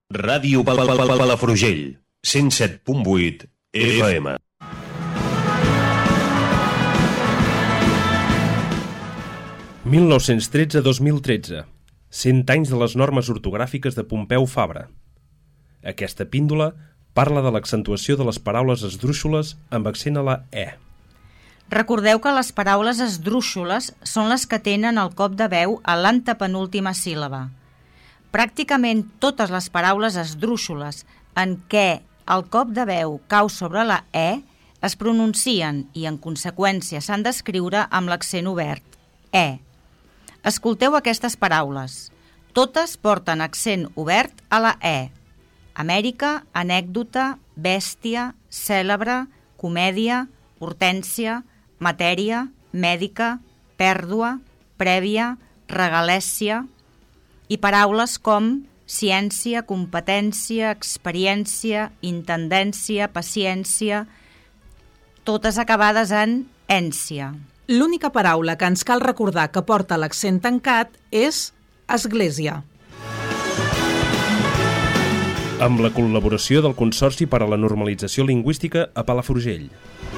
Ràdio Palafrugell, 107.8 FM. «1913-2013. 100 anys de les normes ortogràfiques de Pompeu Fabra». Aquesta píndola parla de l'accentuació de les paraules esdrúixoles amb accent a la E. Recordeu que les paraules esdrúixoles són les que tenen el cop de veu a l'antepenúltima síl·laba. Pràcticament totes les paraules esdrúixoles en què el cop de veu cau sobre la E es pronuncien i, en conseqüència, s'han d'escriure amb l'accent obert, E. Escolteu aquestes paraules. Totes porten accent obert a la E. Amèrica, anècdota, bèstia, cèlebre, comèdia, hortènsia, matèria, mèdica, pèrdua, prèvia, regalèssia, i paraules com ciència, competència, experiència, intendència, paciència, totes acabades en ència. L'única paraula que ens cal recordar que porta l'accent tancat és església. Amb la col·laboració del Consorci per a la Normalització Lingüística a Palafrugell.